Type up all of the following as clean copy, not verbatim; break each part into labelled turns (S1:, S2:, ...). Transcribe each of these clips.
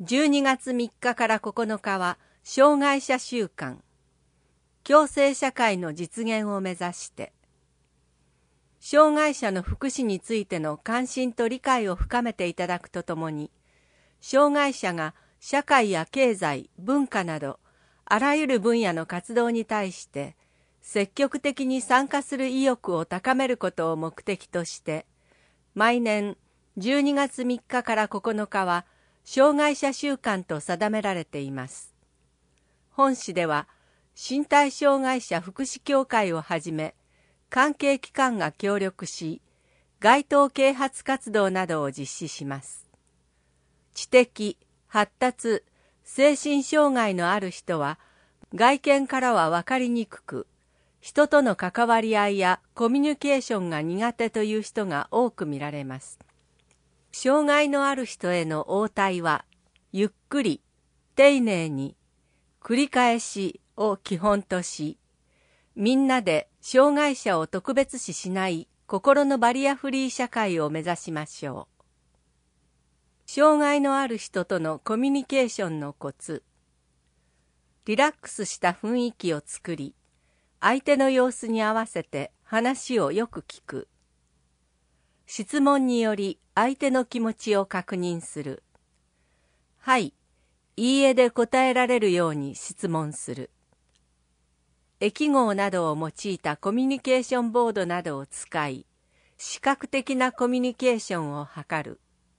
S1: 12月3日から9日は障害者週間、共生社会の実現を目指して、障害者の福祉についての関心と理解を深めていただくとともに、障害者が社会や経済、文化など、あらゆる分野の活動に対して、積極的に参加する意欲を高めることを目的として、毎年12月3日から9日は、障害者週間と定められています。本市では、身体障害者福祉協会をはじめ、関係機関が協力し、街頭啓発活動などを実施します。知的、発達、精神障害のある人は、外見からは分かりにくく、人との関わり合いやコミュニケーションが苦手という人が多く見られます。障害のある人への応対は、ゆっくり、丁寧に、繰り返しを基本とし、みんなで障害者を特別視しない心のバリアフリー社会を目指しましょう。障害のある人とのコミュニケーションのコツ。リラックスした雰囲気を作り、相手の様子に合わせて話をよく聞く。質問により相手の気持ちを確認する。はい、いいえで答えられるように質問する。駅号などを用いたコミュニケーションボードなどを使い、視覚的なコミュニケーションを図る。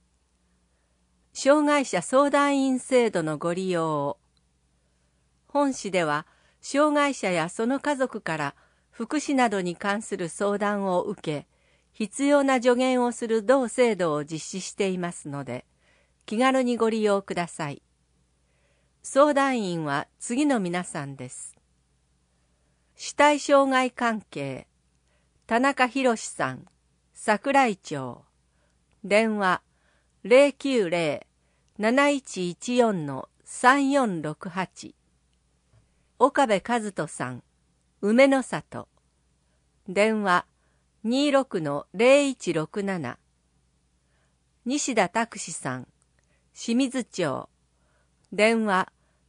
S1: 障害者相談員制度のご利用を。本市では、障害者やその家族から福祉などに関する相談を受け、必要な助言をする同制度を実施していますので、気軽にご利用ください。相談員は次の皆さんです。肢体障害関係、田中博さん、桜井町、電話090-7114-3468、岡部和人さん、梅の里、電話26-0167、西田拓司さん、清水町、電話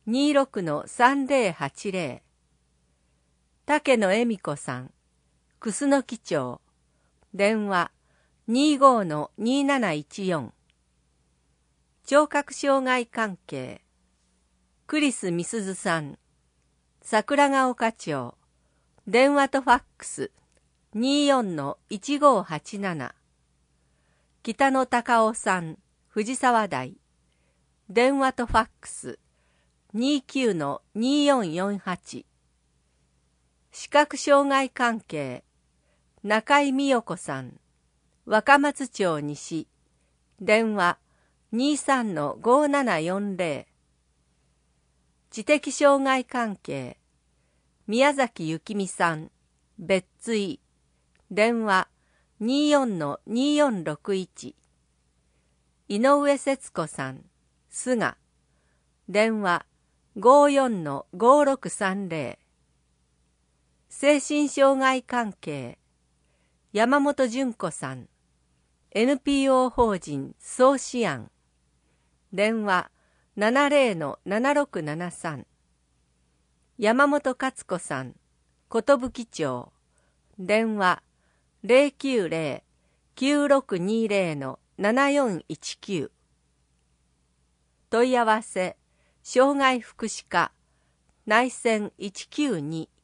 S1: 26-3080、竹野恵美子さん、楠木町、電話25-2714、聴覚障害関係、クリス・ミスズさん、桜ヶ丘町、電話とファックス24-1587、北野隆夫さん、藤沢台、電話とファックス29-2448、視覚障害関係、中井美代子さん、若松町西、電話23-5740、知的障害関係、宮崎幸美さん、別井、電話24-2461、井上節子さん、菅、電話54-5630、精神障害関係、山本純子さん、NPO 法人創始案、電話70-7673、山本勝子さん、寿町、電話090-9620-7419、問い合わせ、障害福祉課、内線192